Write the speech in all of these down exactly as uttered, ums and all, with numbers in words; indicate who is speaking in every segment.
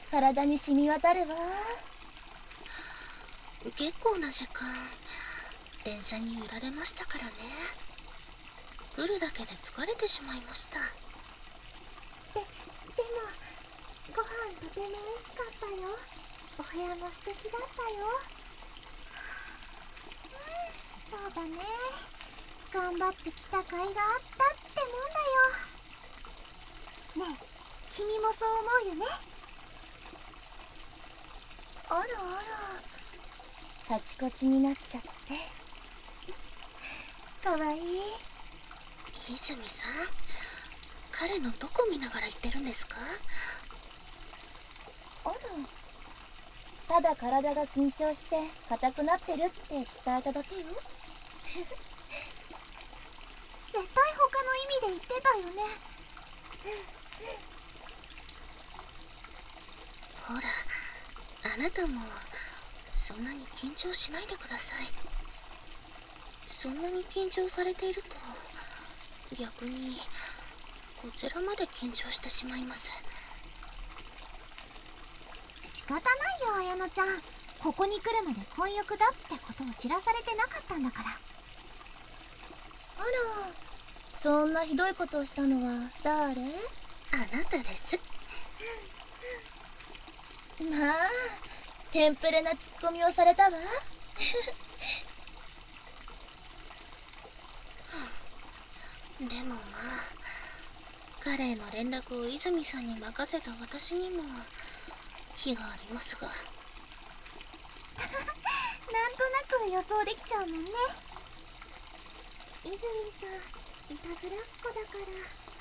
Speaker 1: 体に染み渡るわ。
Speaker 2: 結構な時間電車に揺られましたからね。来るだけで疲れてしまいました。
Speaker 3: で、でもご飯とても美味しかったよ。お部屋も素敵だったよ。うん、そうだね。頑張ってきた甲斐があったってもんだよ。ねえ、君もそう思うよね。
Speaker 1: あらあら、カチコチになっちゃってかわいい。
Speaker 2: 泉さん、彼のどこ見ながら言ってるんですか？
Speaker 1: あら、ただ体が緊張して硬くなってるって伝えただけよ。
Speaker 3: 絶対他の意味で言ってたよね。
Speaker 2: ほら、あなたもそんなに緊張しないでください。そんなに緊張されていると逆にこちらまで緊張してしまいます。
Speaker 3: 仕方ないよ、綾乃ちゃん。ここに来るまで混浴だってことを知らされてなかったんだから。
Speaker 1: あら、そんなひどいことをしたのは誰？
Speaker 2: あなたです。
Speaker 1: まあ、テンプレなツッコミをされたわ。
Speaker 2: でもまあ、彼への連絡を泉さんに任せた私にも非がありますが。
Speaker 3: なんとなく予想できちゃうもんね。泉さん、いたずらっ子だから。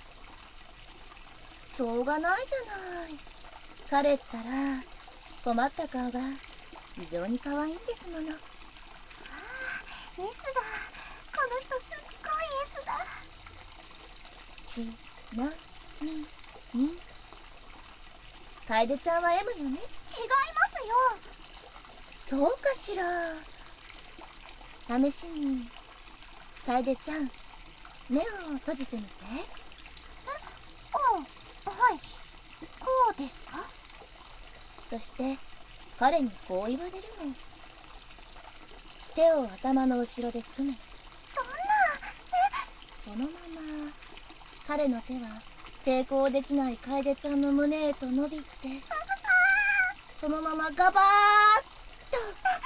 Speaker 1: しょうがないじゃない。彼ったら困った顔が非常に可愛いんですもの。
Speaker 3: ああ、エスだ。この人すっごいエスだ。
Speaker 1: ちなみに楓ちゃんは エム よね？
Speaker 3: 違いますよ。
Speaker 1: そうかしら。試しに楓ちゃん、目を閉じてみて。
Speaker 3: え、ああ、はい。こうですか？
Speaker 1: そして彼にこう言われるの。手を頭の後ろで組め。
Speaker 3: そんな。
Speaker 1: そのまま彼の手は抵抗できない楓ちゃんの胸へと伸びて、そのままガバーッと。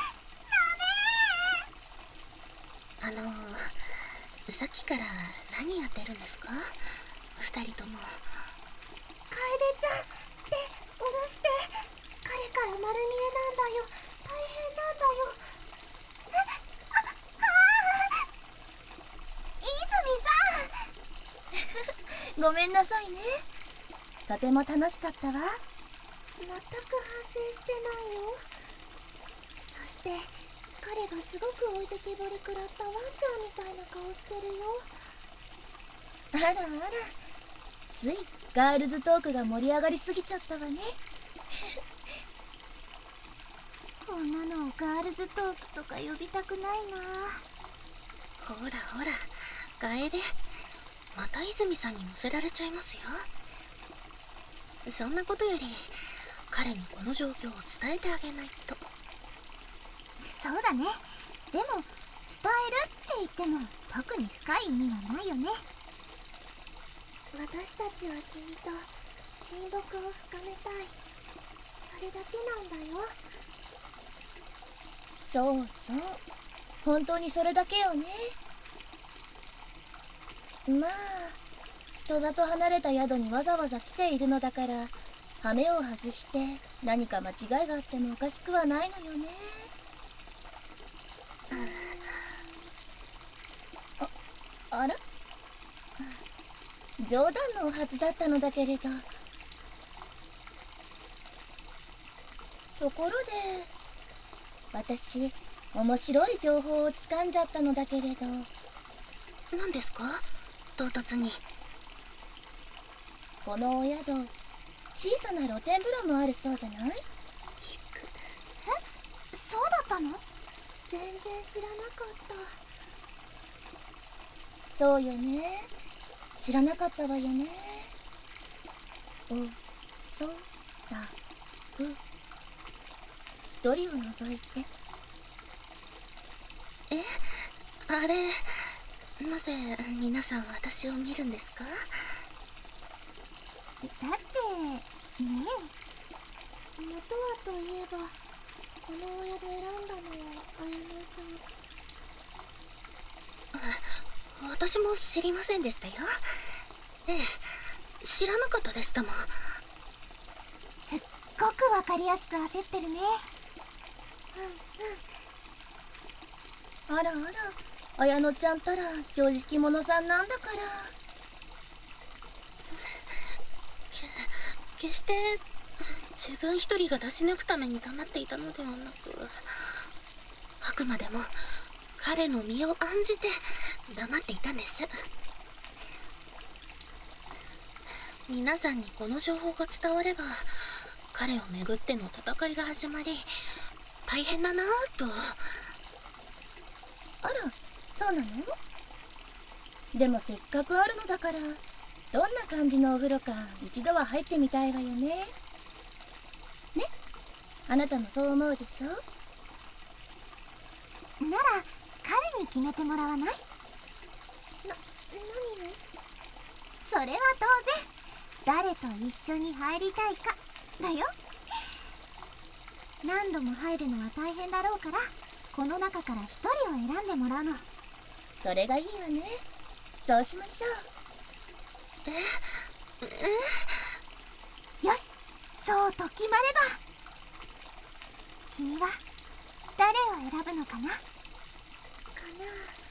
Speaker 2: あのさっきから何やってるんですか、二人とも。
Speaker 3: 楓ちゃん、手下ろして。彼から丸見えなんだよ。大変なんだよ。え、あ、ああ、泉さん。
Speaker 1: ごめんなさいね。とても楽しかったわ。
Speaker 3: 全く反省してないよ。そして彼がすごく置いてけぼり食らったワンちゃんみたいな顔してるよ。
Speaker 1: あらあら、ついガールズトークが盛り上がりすぎちゃったわね。
Speaker 3: こんなのをガールズトークとか呼びたくないな。
Speaker 2: ほらほら、楓、また泉さんに乗せられちゃいますよ。そんなことより彼にこの状況を伝えてあげないと。
Speaker 3: そうだね。でも伝えるって言っても特に深い意味はないよね。私たちは君と親睦を深めたい。それだけなんだよ。
Speaker 1: そうそう、本当にそれだけよね。まあ、人里離れた宿にわざわざ来ているのだから、羽目を外して何か間違いがあってもおかしくはないのよね。あ、あら、冗談のはずだったのだけれど。ところで私、面白い情報をつかんじゃったのだけれど。
Speaker 2: 何ですか？唐突に。
Speaker 1: このお宿、小さな露天風呂もあるそうじゃない？
Speaker 2: 聞く。
Speaker 3: え、そうだったの？全然知らなかった。
Speaker 1: そうよね。知らなかったわよね。お、そうだく一人を除いて。
Speaker 2: え、あれ、なぜ皆さん私を見るんですか？
Speaker 3: だってねえ、元はといえばこのお宿選んだのは綾乃さん。
Speaker 2: 私も知りませんでしたよ。ええ、知らなかったですとも。
Speaker 3: すっごくわかりやすく焦ってるね。
Speaker 1: あらあら、綾乃ちゃんたら正直者さんなんだから。
Speaker 2: け決して自分一人が出し抜くために黙っていたのではなく、あくまでも彼の身を案じて黙っていたんです。皆さんにこの情報が伝われば、彼をめぐっての戦いが始まり、大変だなぁと。
Speaker 1: あら、そうなの？でもせっかくあるのだから、どんな感じのお風呂か一度は入ってみたいわよね。ね？あなたもそう思うでしょ？
Speaker 3: なら彼に決めてもらわない？な、何を？それは当然誰と一緒に入りたいかだよ。何度も入るのは大変だろうから、この中から一人を選んでもらうの。
Speaker 1: それがいいわね。そうしましょう。
Speaker 2: ええ、
Speaker 3: よし、そうと決まれば。君は誰を選ぶのかな？かな。